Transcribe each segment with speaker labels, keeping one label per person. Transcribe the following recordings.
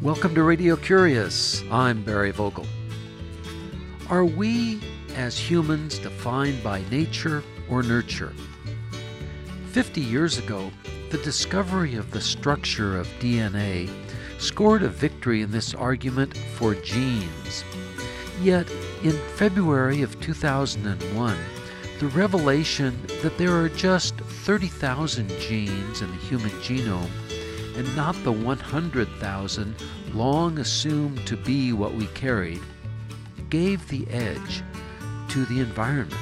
Speaker 1: Welcome to Radio Curious. I'm Barry Vogel. Are we, as humans, defined by nature or nurture? 50 years ago, the discovery of the structure of DNA scored a victory in this argument for genes. Yet, in February of 2001, the revelation that there are just 30,000 genes in the human genome and not the 100,000 long assumed to be what we carried, gave the edge to the environment.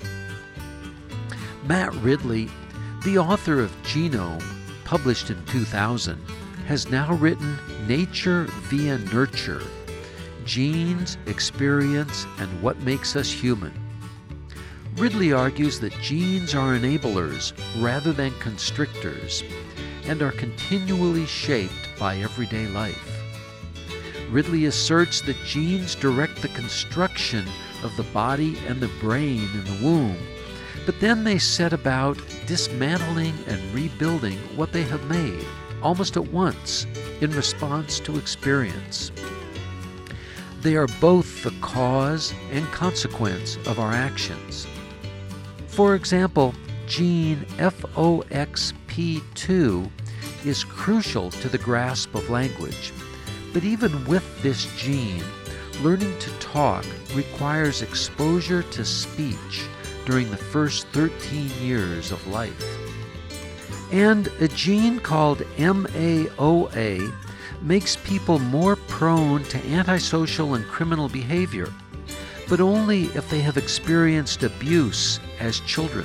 Speaker 1: Matt Ridley, the author of Genome, published in 2000, has now written Nature via Nurture: Genes, Experience, and What Makes Us Human. Ridley argues that genes are enablers rather than constrictors and are continually shaped by everyday life. Ridley asserts that genes direct the construction of the body and the brain in the womb, but then they set about dismantling and rebuilding what they have made, almost at once, in response to experience. They are both the cause and consequence of our actions. For example, gene FOXP2 is crucial to the grasp of language, but even with this gene, learning to talk requires exposure to speech during the first 13 years of life. And a gene called MAOA makes people more prone to antisocial and criminal behavior, but only if they have experienced abuse as children.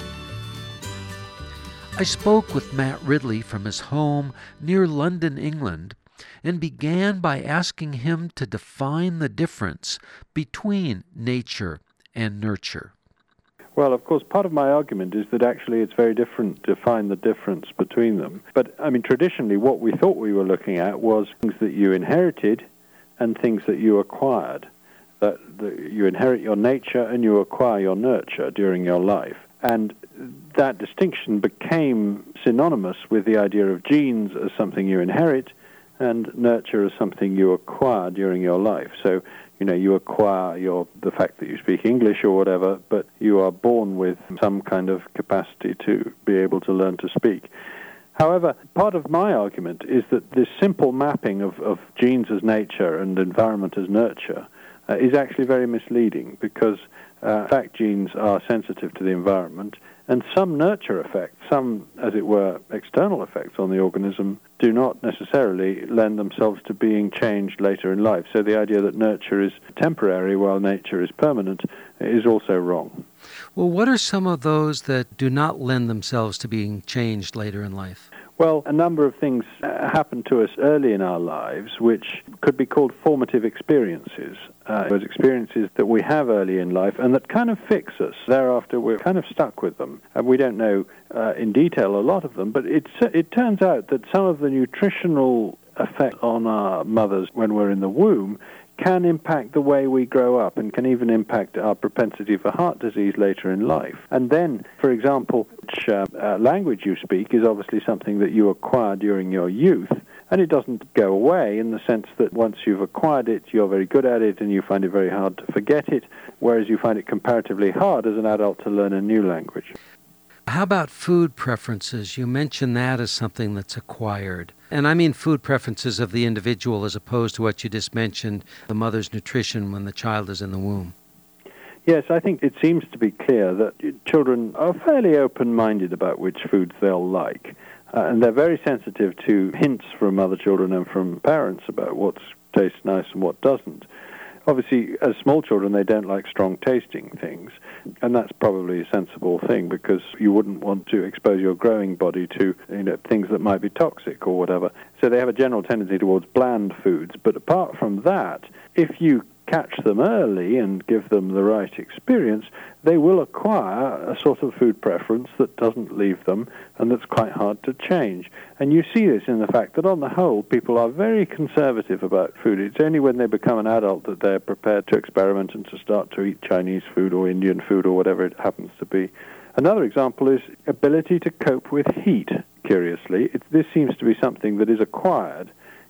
Speaker 1: I spoke with Matt Ridley from his home near London, England, and began by asking him to define the difference between nature and nurture.
Speaker 2: Well, of course, part of my argument is that actually it's very different to find the difference between them. But, traditionally what we thought we were looking at was things that you inherited and things that you acquired. That you inherit your nature and you acquire your nurture during your life. And that distinction became synonymous with the idea of genes as something you inherit and nurture as something you acquire during your life. So, you acquire the fact that you speak English or whatever, but you are born with some kind of capacity to be able to learn to speak. However, part of my argument is that this simple mapping of genes as nature and environment as nurture is actually very misleading because, in fact, genes are sensitive to the environment, and some nurture effects, some, as it were, external effects on the organism, do not necessarily lend themselves to being changed later in life. So the idea that nurture is temporary while nature is permanent is also wrong.
Speaker 1: Well, what are some of those that do not lend themselves to being changed later in life?
Speaker 2: Well, a number of things happen to us early in our lives which could be called formative experiences. Those experiences that we have early in life and that kind of fix us. Thereafter, we're kind of stuck with them. And we don't know in detail a lot of them, but it turns out that some of the nutritional effect on our mothers when we're in the womb can impact the way we grow up and can even impact our propensity for heart disease later in life. And then, for example, which language you speak is obviously something that you acquire during your youth, and it doesn't go away in the sense that once you've acquired it, you're very good at it and you find it very hard to forget it, whereas you find it comparatively hard as an adult to learn a new language.
Speaker 1: How about food preferences? You mentioned that as something that's acquired. And I mean food preferences of the individual as opposed to what you just mentioned, the mother's nutrition when the child is in the womb.
Speaker 2: Yes, I think it seems to be clear that children are fairly open-minded about which foods they'll like. And they're very sensitive to hints from other children and from parents about what tastes nice and what doesn't. Obviously, as small children, they don't like strong-tasting things, and that's probably a sensible thing because you wouldn't want to expose your growing body to things that might be toxic or whatever. So they have a general tendency towards bland foods. But apart from that, if you catch them early and give them the right experience, they will acquire a sort of food preference that doesn't leave them and that's quite hard to change. And you see this in the fact that on the whole, people are very conservative about food. It's only when they become an adult that they're prepared to experiment and to start to eat Chinese food or Indian food or whatever it happens to be. Another example is ability to cope with heat, curiously. This seems to be something that is acquired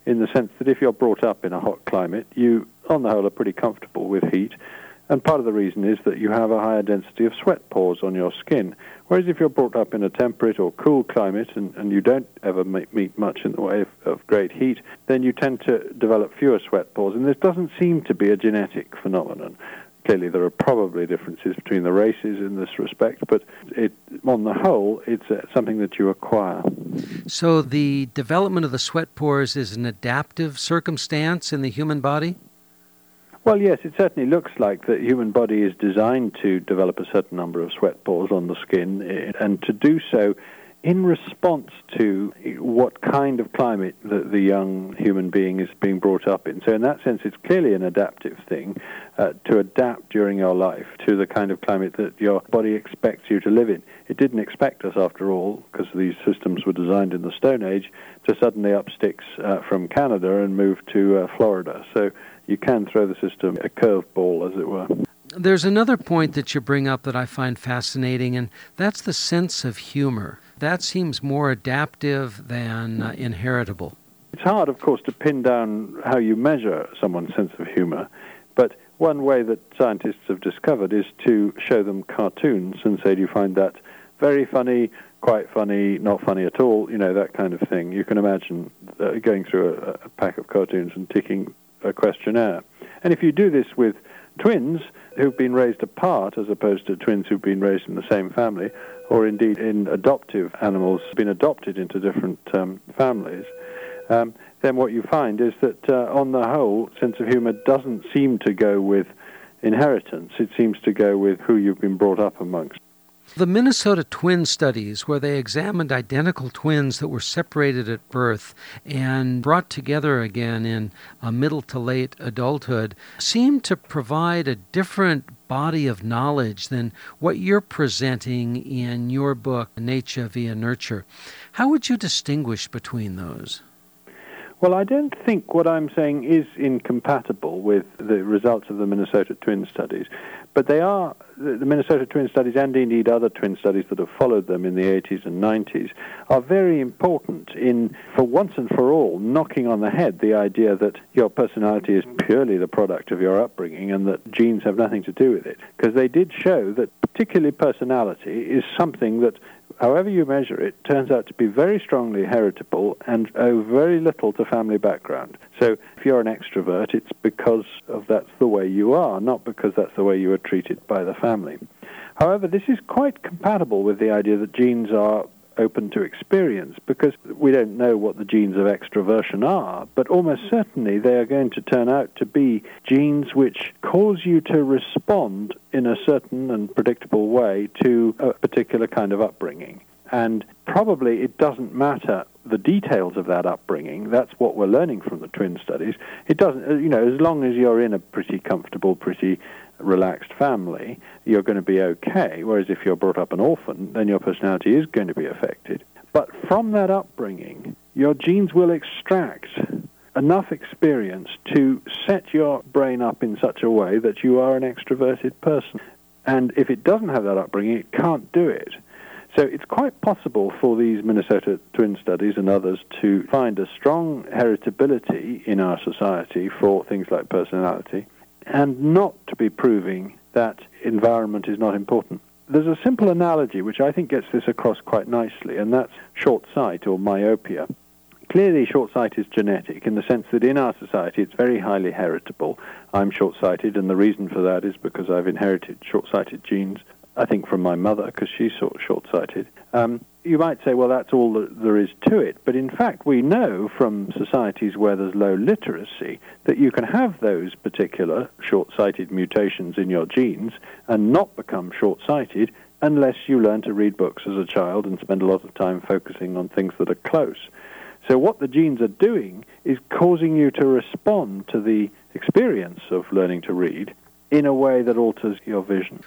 Speaker 2: in the sense that if you're brought up in a hot climate, you, on the whole, are pretty comfortable with heat. And part of the reason is that you have a higher density of sweat pores on your skin. Whereas if you're brought up in a temperate or cool climate and you don't ever meet much in the way of great heat, then you tend to develop fewer sweat pores. And this doesn't seem to be a genetic phenomenon. Clearly, there are probably differences between the races in this respect, but on the whole, it's something that you acquire.
Speaker 1: So the development of the sweat pores is an adaptive circumstance in the human body?
Speaker 2: Well, yes, it certainly looks like the human body is designed to develop a certain number of sweat pores on the skin, and to do so in response to what kind of climate the young human being is being brought up in. So in that sense, it's clearly an adaptive thing to adapt during your life to the kind of climate that your body expects you to live in. It didn't expect us, after all, because these systems were designed in the Stone Age, to suddenly up sticks from Canada and move to Florida. So you can throw the system a curveball, as it were.
Speaker 1: There's another point that you bring up that I find fascinating, and that's the sense of humor. That seems more adaptive than inheritable.
Speaker 2: It's hard, of course, to pin down how you measure someone's sense of humor, but one way that scientists have discovered is to show them cartoons and say, do you find that very funny, quite funny, not funny at all, that kind of thing. You can imagine going through a pack of cartoons and ticking a questionnaire. And if you do this with twins who've been raised apart as opposed to twins who've been raised in the same family, or indeed in adoptive animals been adopted into different families, then what you find is that on the whole, sense of humor doesn't seem to go with inheritance. It seems to go with who you've been brought up amongst.
Speaker 1: The Minnesota twin studies, where they examined identical twins that were separated at birth and brought together again in middle to late adulthood, seem to provide a different body of knowledge than what you're presenting in your book, Nature via Nurture. How would you distinguish between those?
Speaker 2: Well, I don't think what I'm saying is incompatible with the results of the Minnesota twin studies, but they are, the Minnesota twin studies and indeed other twin studies that have followed them in the 80s and 90s, are very important in, for once and for all, knocking on the head the idea that your personality is purely the product of your upbringing and that genes have nothing to do with it. Because they did show that particularly personality is something that, however you measure it, turns out to be very strongly heritable and owe very little to family background. So if you're an extrovert, it's because of that's the way you are, not because that's the way you were treated by the family. However, this is quite compatible with the idea that genes are open to experience, because we don't know what the genes of extroversion are, but almost certainly they are going to turn out to be genes which cause you to respond in a certain and predictable way to a particular kind of upbringing. And probably it doesn't matter the details of that upbringing. That's what we're learning from the twin studies. It doesn't, as long as you're in a pretty comfortable, pretty relaxed family, you're going to be okay. Whereas if you're brought up an orphan, then your personality is going to be affected. But from that upbringing, your genes will extract enough experience to set your brain up in such a way that you are an extroverted person. And if it doesn't have that upbringing, it can't do it. So it's quite possible for these Minnesota twin studies and others to find a strong heritability in our society for things like personality, and not to be proving that environment is not important. There's a simple analogy which I think gets this across quite nicely, and that's short sight or myopia. Clearly, short sight is genetic in the sense that in our society it's very highly heritable. I'm short-sighted, and the reason for that is because I've inherited short-sighted genes, I think from my mother, because she's sort of short-sighted. You might say, well, that's all that there is to it. But in fact, we know from societies where there's low literacy that you can have those particular short-sighted mutations in your genes and not become short-sighted unless you learn to read books as a child and spend a lot of time focusing on things that are close. So what the genes are doing is causing you to respond to the experience of learning to read in a way that alters your vision.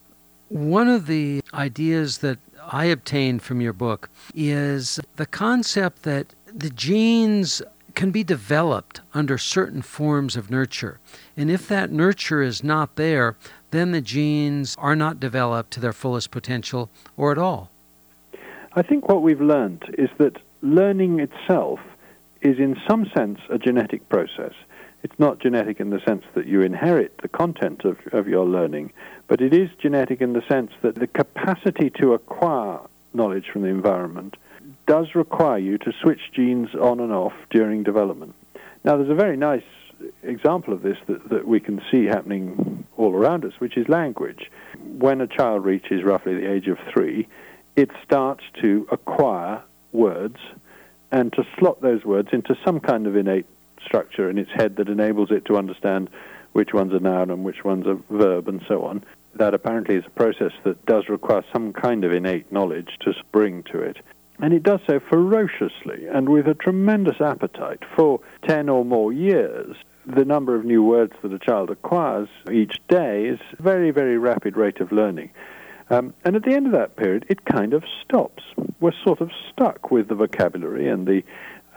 Speaker 1: One of the ideas that I obtained from your book is the concept that the genes can be developed under certain forms of nurture. And if that nurture is not there, then the genes are not developed to their fullest potential or at all.
Speaker 2: I think what we've learned is that learning itself is in some sense a genetic process. It's not genetic in the sense that you inherit the content of your learning, but it is genetic in the sense that the capacity to acquire knowledge from the environment does require you to switch genes on and off during development. Now, there's a very nice example of this that we can see happening all around us, which is language. When a child reaches roughly the age of 3, it starts to acquire words and to slot those words into some kind of innate structure in its head that enables it to understand which one's a noun and which one's a verb and so on. That apparently is a process that does require some kind of innate knowledge to bring to it. And it does so ferociously and with a tremendous appetite. For 10 or more years, the number of new words that a child acquires each day is a very, very rapid rate of learning. And at the end of that period, it kind of stops. We're sort of stuck with the vocabulary and the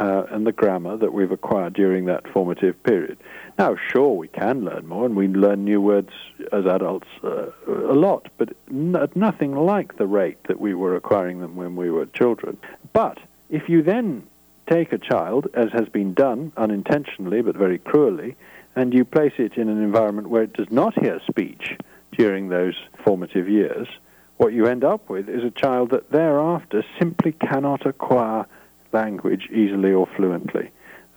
Speaker 2: grammar that we've acquired during that formative period. Now, sure, we can learn more, and we learn new words as adults a lot, but at nothing like the rate that we were acquiring them when we were children. But if you then take a child, as has been done unintentionally but very cruelly, and you place it in an environment where it does not hear speech during those formative years, what you end up with is a child that thereafter simply cannot acquire language easily or fluently.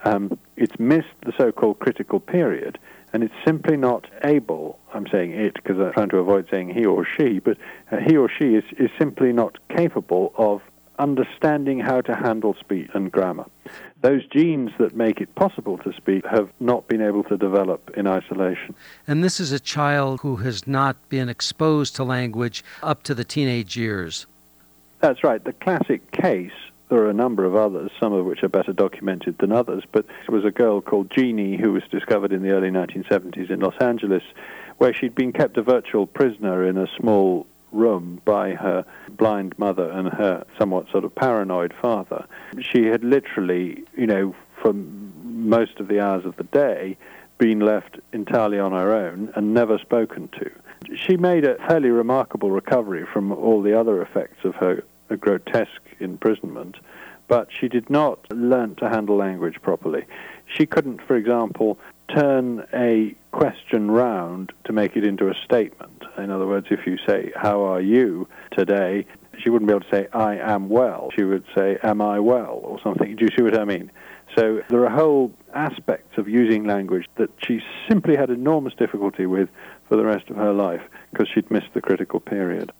Speaker 2: It's missed the so-called critical period, and it's simply not able, I'm saying it because I'm trying to avoid saying he or she, but he or she is simply not capable of understanding how to handle speech and grammar. Those genes that make it possible to speak have not been able to develop in isolation.
Speaker 1: And this is a child who has not been exposed to language up to the teenage years.
Speaker 2: That's right. The classic case, there are a number of others, some of which are better documented than others, but there was a girl called Jeannie who was discovered in the early 1970s in Los Angeles, where she'd been kept a virtual prisoner in a small room by her blind mother and her somewhat sort of paranoid father. She had literally, for most of the hours of the day, been left entirely on her own and never spoken to. She made a fairly remarkable recovery from all the other effects of her grotesque imprisonment, but she did not learn to handle language properly. She couldn't, for example, turn a question round to make it into a statement. In other words, if you say, "How are you today?" she wouldn't be able to say, "I am well." She would say, "Am I well?" or something. Do you see what I mean? So there are whole aspects of using language that she simply had enormous difficulty with for the rest of her life because she'd missed the critical period.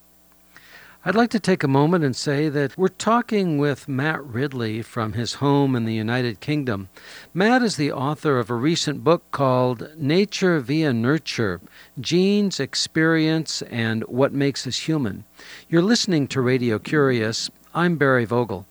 Speaker 1: I'd like to take a moment and say that we're talking with Matt Ridley from his home in the United Kingdom. Matt is the author of a recent book called Nature via Nurture, Genes, Experience, and What Makes Us Human. You're listening to Radio Curious. I'm Barry Vogel.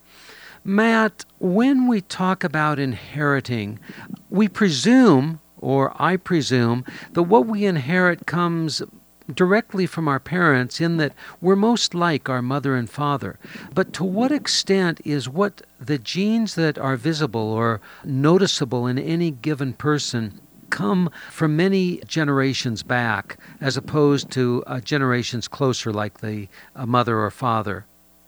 Speaker 1: Matt, when we talk about inheriting, we presume, or I presume, that what we inherit comes directly from our parents in that we're most like our mother and father. But to what extent is what the genes that are visible or noticeable in any given person come from many generations back as opposed to generations closer like the mother or father?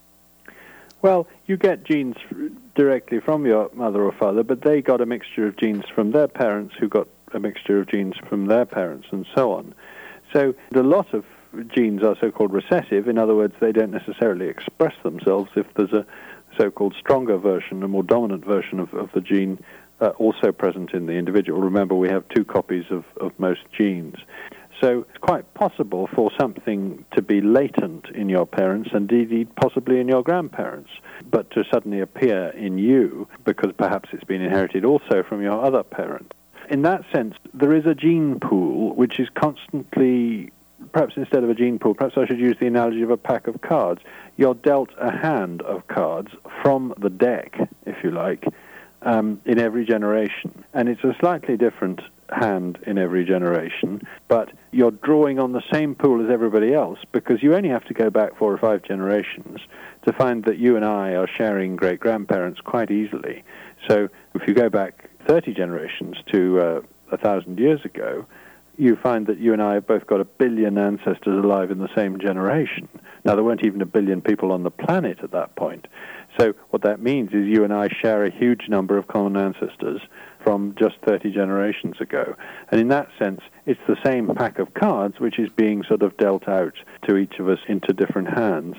Speaker 2: Well, you get genes directly from your mother or father, but they got a mixture of genes from their parents who got a mixture of genes from their parents and so on. So a lot of genes are so-called recessive. In other words, they don't necessarily express themselves if there's a so-called stronger version, a more dominant version of the gene also present in the individual. Remember, we have 2 copies of most genes. So it's quite possible for something to be latent in your parents and indeed possibly in your grandparents, but to suddenly appear in you because perhaps it's been inherited also from your other parent. In that sense, there is a gene pool which is constantly, perhaps instead of a gene pool, perhaps I should use the analogy of a pack of cards. You're dealt a hand of cards from the deck, if you like, in every generation. And it's a slightly different hand in every generation, but you're drawing on the same pool as everybody else because you only have to go back 4 or 5 generations to find that you and I are sharing great-grandparents quite easily. So if you go back 30 generations to 1,000 years ago, you find that you and I have both got 1 billion ancestors alive in the same generation. Now, there weren't even 1 billion people on the planet at that point. So what that means is you and I share a huge number of common ancestors from just 30 generations ago. And in that sense, it's the same pack of cards which is being sort of dealt out to each of us into different hands.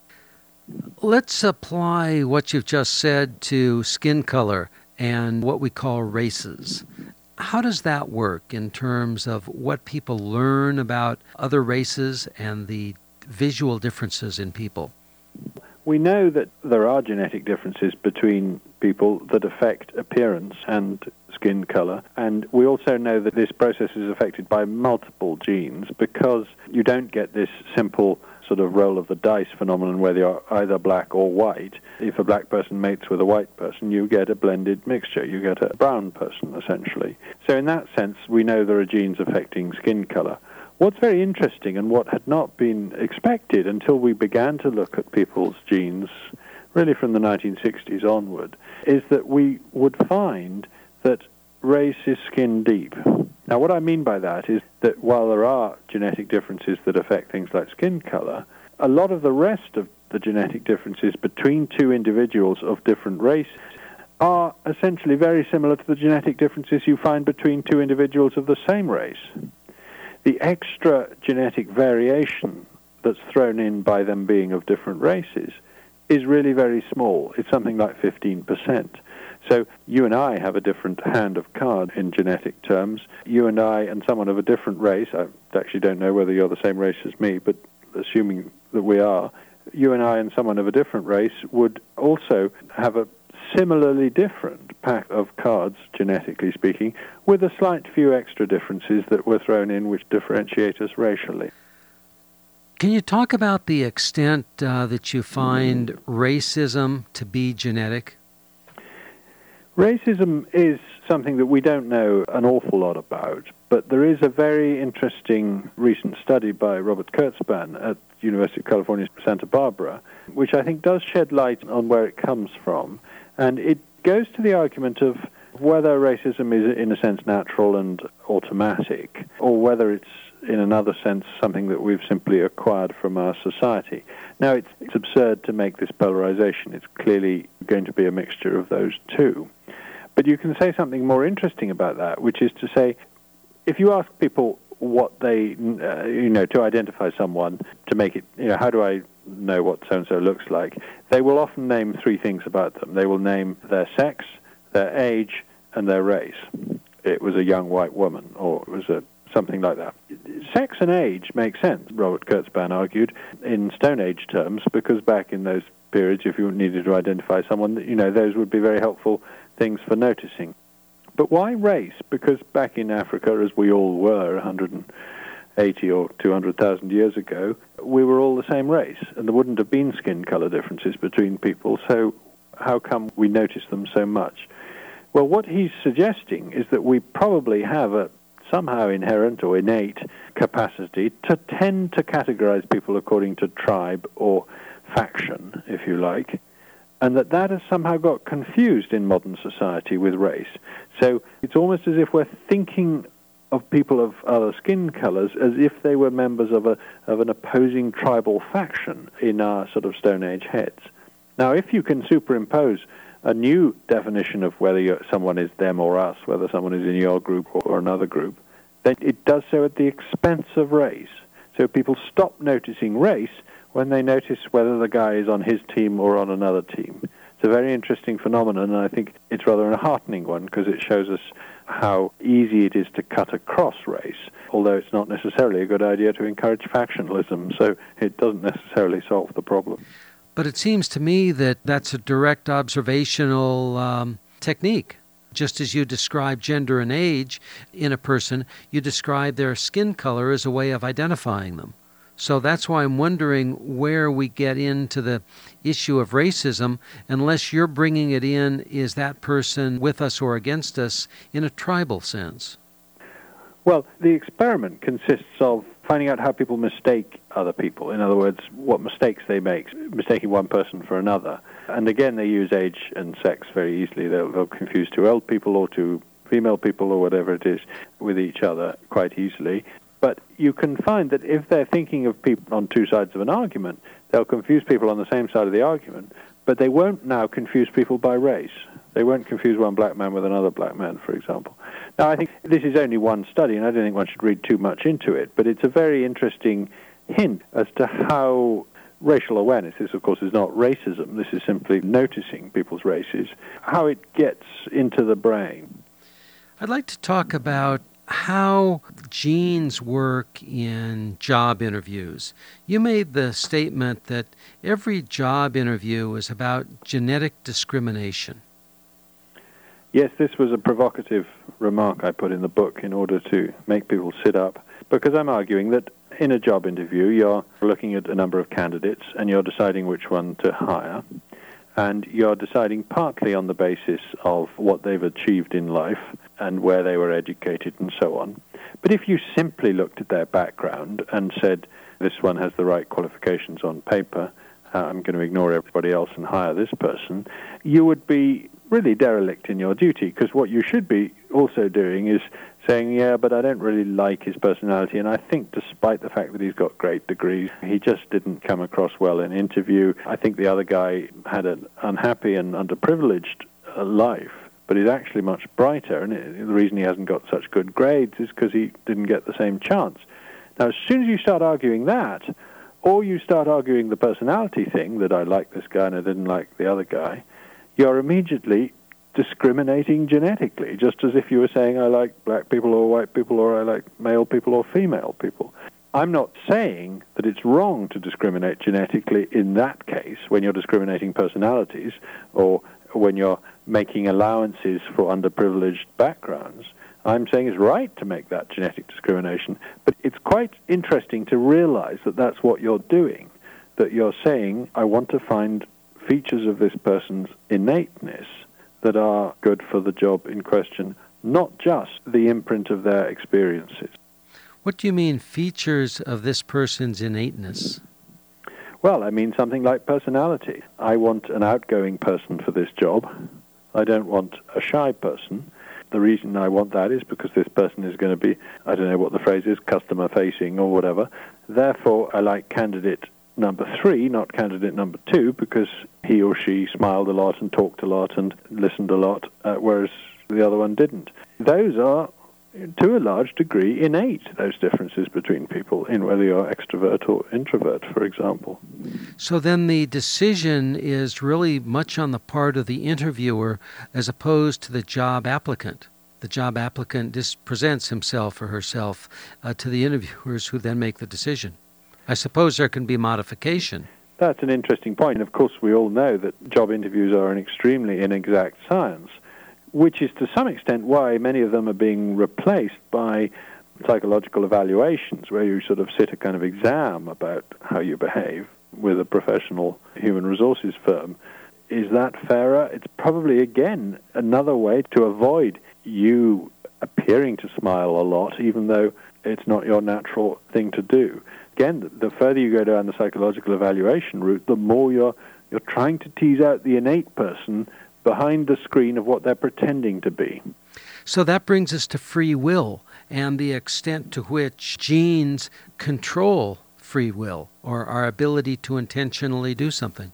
Speaker 1: Let's apply what you've just said to skin color and what we call races. How does that work in terms of what people learn about other races and the visual differences in people?
Speaker 2: We know that there are genetic differences between people that affect appearance and skin color, and we also know that this process is affected by multiple genes because you don't get this simple sort of roll of the dice phenomenon where you're either black or white. If a black person mates with a white person, you get a blended mixture. You get a brown person, essentially. So in that sense, we know there are genes affecting skin color. What's very interesting and what had not been expected until we began to look at people's genes, really from the 1960s onward, is that we would find that race is skin deep. Now, what I mean by that is that while there are genetic differences that affect things like skin color, a lot of the rest of the genetic differences between two individuals of different races are essentially very similar to the genetic differences you find between two individuals of the same race. The extra genetic variation that's thrown in by them being of different races is really very small. It's something like 15%. So you and I have a different hand of card in genetic terms. You and I and someone of a different race, I actually don't know whether you're the same race as me, but assuming that we are, you and I and someone of a different race would also have a similarly different pack of cards, genetically speaking, with a slight few extra differences that were thrown in which differentiate us racially.
Speaker 1: Can you talk about the extent that you find racism to be genetic?
Speaker 2: Racism is something that we don't know an awful lot about, but there is a very interesting recent study by Robert Kurtzban at the University of California, Santa Barbara, which I think does shed light on where it comes from. And it goes to the argument of whether racism is, in a sense, natural and automatic, or whether it's, in another sense, something that we've simply acquired from our society. Now, it's absurd to make this polarization. It's clearly going to be a mixture of those two. But you can say something more interesting about that, which is to say, if you ask people what they, to identify someone, to make it, how do I know what so-and-so looks like, they will often name three things about them. They will name their sex, their age, and their race. It was a young white woman, or it was something like that. Sex and age make sense, Robert Kurtzban argued, in Stone Age terms, because back in those periods, if you needed to identify someone, those would be very helpful things for noticing. But why race? Because back in Africa, as we all were 180 or 200,000 years ago, we were all the same race, and there wouldn't have been skin color differences between people, so how come we notice them so much? Well, what he's suggesting is that we probably have a somehow inherent or innate capacity to tend to categorize people according to tribe or faction, if you like, and that has somehow got confused in modern society with race. So it's almost as if we're thinking of people of other skin colors as if they were members of an opposing tribal faction in our sort of Stone Age heads. Now, if you can superimpose a new definition of whether someone is them or us, whether someone is in your group or another group, then it does so at the expense of race. So people stop noticing race when they notice whether the guy is on his team or on another team. It's a very interesting phenomenon, and I think it's rather a heartening one because it shows us how easy it is to cut across race, although it's not necessarily a good idea to encourage factionalism, so it doesn't necessarily solve the problem.
Speaker 1: But it seems to me that that's a direct observational technique. Just as you describe gender and age in a person, you describe their skin color as a way of identifying them. So that's why I'm wondering where we get into the issue of racism. Unless you're bringing it in, is that person with us or against us in a tribal sense?
Speaker 2: Well, the experiment consists of finding out how people mistake other people. In other words, what mistakes they make, mistaking one person for another. And again, they use age and sex very easily. They'll confuse two old people or two female people or whatever it is with each other quite easily. But you can find that if they're thinking of people on two sides of an argument, they'll confuse people on the same side of the argument, But they won't now confuse people by race. They won't confuse one black man with another black man, for example. Now, I think this is only one study, and I don't think one should read too much into it, but it's a very interesting hint as to how racial awareness, this of course is not racism, this is simply noticing people's races, how it gets into the brain.
Speaker 1: I'd like to talk about how genes work in job interviews. You made the statement that every job interview is about genetic discrimination.
Speaker 2: Yes, this was a provocative remark I put in the book in order to make people sit up, because I'm arguing that in a job interview you're looking at a number of candidates and you're deciding which one to hire, and you're deciding partly on the basis of what they've achieved in life and where they were educated and so on. But if you simply looked at their background and said, this one has the right qualifications on paper, I'm going to ignore everybody else and hire this person, you would be really derelict in your duty, because what you should be also doing is saying, yeah, but I don't really like his personality, and I think despite the fact that he's got great degrees, he just didn't come across well in interview. I think the other guy had an unhappy and underprivileged life, but he's actually much brighter, and the reason he hasn't got such good grades is because he didn't get the same chance. Now, as soon as you start arguing that, or you start arguing the personality thing, that I like this guy and I didn't like the other guy, you're immediately discriminating genetically, just as if you were saying I like black people or white people, or I like male people or female people. I'm not saying that it's wrong to discriminate genetically in that case, when you're discriminating personalities or when you're making allowances for underprivileged backgrounds. I'm saying it's right to make that genetic discrimination, but it's quite interesting to realize that that's what you're doing, that you're saying, I want to find features of this person's innateness that are good for the job in question, not just the imprint of their experiences.
Speaker 1: What do you mean, features of this person's innateness?
Speaker 2: Well, I mean something like personality. I want an outgoing person for this job. I don't want a shy person. The reason I want that is because this person is going to be, I don't know what the phrase is, customer-facing or whatever. Therefore, I like candidate number 3, not candidate number 2, because he or she smiled a lot and talked a lot and listened a lot, whereas the other one didn't. Those are, to a large degree, innate, those differences between people, in whether you're extrovert or introvert, for example.
Speaker 1: So then the decision is really much on the part of the interviewer as opposed to the job applicant. The job applicant just presents himself or herself to the interviewers, who then make the decision. I suppose there can be modification.
Speaker 2: That's an interesting point. Of course, we all know that job interviews are an extremely inexact science, which is to some extent why many of them are being replaced by psychological evaluations, where you sort of sit a kind of exam about how you behave with a professional human resources firm. Is that fairer? It's probably, again, another way to avoid you appearing to smile a lot, even though it's not your natural thing to do. Again, the further you go down the psychological evaluation route, the more you're trying to tease out the innate person behind the screen of what they're pretending to be.
Speaker 1: So that brings us to free will and the extent to which genes control free will, or our ability to intentionally do something.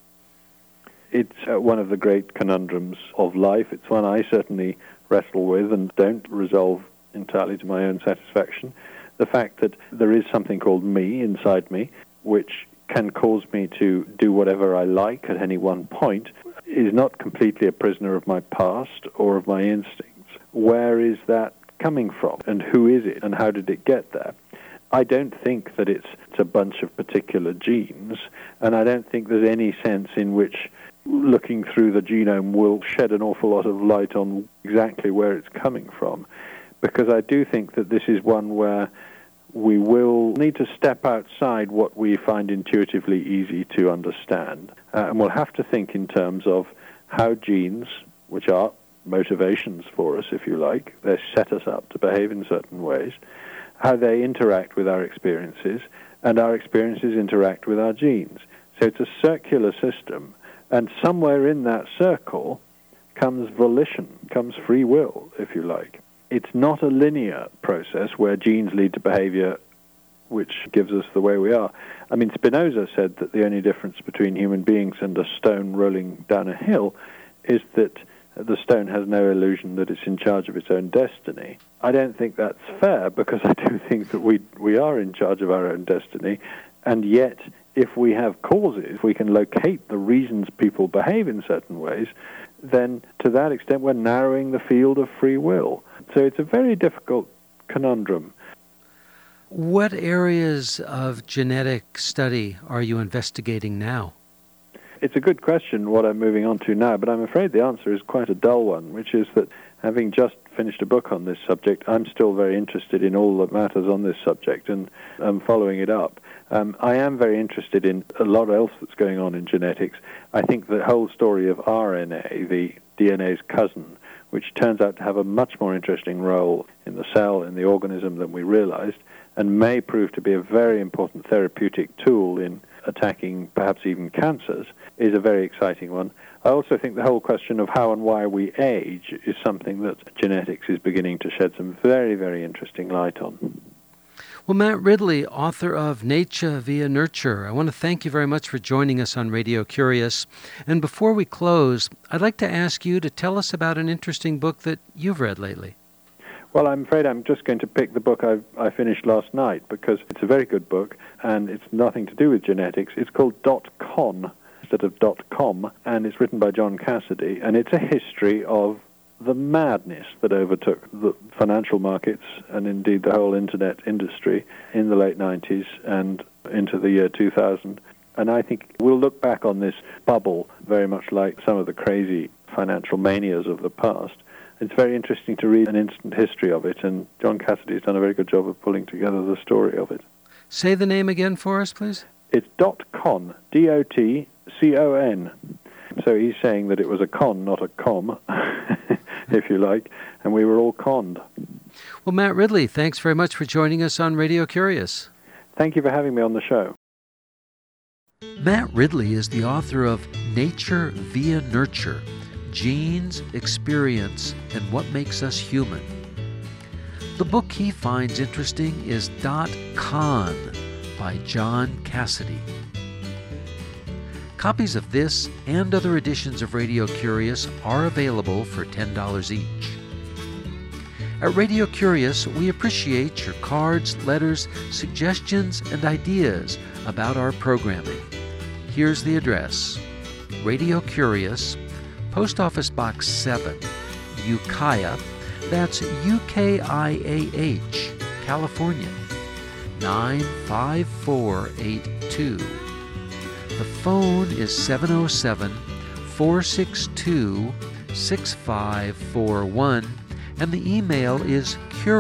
Speaker 2: It's one of the great conundrums of life. It's one I certainly wrestle with and don't resolve entirely to my own satisfaction. The fact that there is something called me inside me, which can cause me to do whatever I like at any one point, is not completely a prisoner of my past or of my instincts. Where is that coming from, and who is it, and how did it get there? I don't think that it's a bunch of particular genes, and I don't think there's any sense in which looking through the genome will shed an awful lot of light on exactly where it's coming from, because I do think that this is one where we will need to step outside what we find intuitively easy to understand, and we'll have to think in terms of how genes, which are motivations for us, if you like, they set us up to behave in certain ways, how they interact with our experiences, and our experiences interact with our genes. So it's a circular system, and somewhere in that circle comes volition, comes free will, if you like. It's not a linear process where genes lead to behavior which gives us the way we are. I mean, Spinoza said that the only difference between human beings and a stone rolling down a hill is that the stone has no illusion that it's in charge of its own destiny. I don't think that's fair, because I do think that we are in charge of our own destiny, and yet if we have causes, if we can locate the reasons people behave in certain ways, then to that extent we're narrowing the field of free will. So it's a very difficult conundrum.
Speaker 1: What areas of genetic study are you investigating now?
Speaker 2: It's a good question, what I'm moving on to now, but I'm afraid the answer is quite a dull one, which is that having just finished a book on this subject, I'm still very interested in all that matters on this subject, and I'm following it up. I am very interested in a lot else that's going on in genetics. I think the whole story of RNA, the DNA's cousin, which turns out to have a much more interesting role in the cell, in the organism than we realized, and may prove to be a very important therapeutic tool in attacking perhaps even cancers, is a very exciting one. I also think the whole question of how and why we age is something that genetics is beginning to shed some very, very interesting light on.
Speaker 1: Well, Matt Ridley, author of Nature via Nurture, I want to thank you very much for joining us on Radio Curious. And before we close, I'd like to ask you to tell us about an interesting book that you've read lately.
Speaker 2: Well, I'm afraid I'm just going to pick the book I finished last night, because it's a very good book, and it's nothing to do with genetics. It's called .con instead of .com, and it's written by John Cassidy, and it's a history of the madness that overtook the financial markets and indeed the whole internet industry in the late 90s and into the year 2000. And I think we'll look back on this bubble very much like some of the crazy financial manias of the past. It's very interesting to read an instant history of it, and John Cassidy has done a very good job of pulling together the story of it.
Speaker 1: Say the name again for us, please.
Speaker 2: It's .con, D-O-T-C-O-N. So he's saying that it was a con, not a com, if you like, and we were all conned.
Speaker 1: Well, Matt Ridley, thanks very much for joining us on Radio Curious.
Speaker 2: Thank you for having me on the show.
Speaker 1: Matt Ridley is the author of Nature via Nurture, Genes, Experience, and What Makes Us Human. The book he finds interesting is .con by John Cassidy. Copies of this and other editions of Radio Curious are available for $10 each. At Radio Curious, we appreciate your cards, letters, suggestions, and ideas about our programming. Here's the address: Radio Curious, Post Office Box 7, Ukiah, that's U-K-I-A-H, California, 95482. The phone is 707-462-6541, and the email is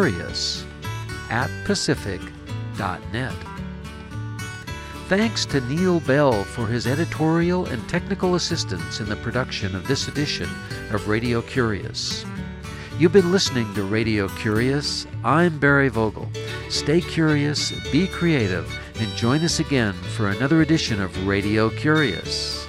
Speaker 1: curious@pacific.net. Thanks to Neil Bell for his editorial and technical assistance in the production of this edition of Radio Curious. You've been listening to Radio Curious. I'm Barry Vogel. Stay curious, be creative, and join us again for another edition of Radio Curious.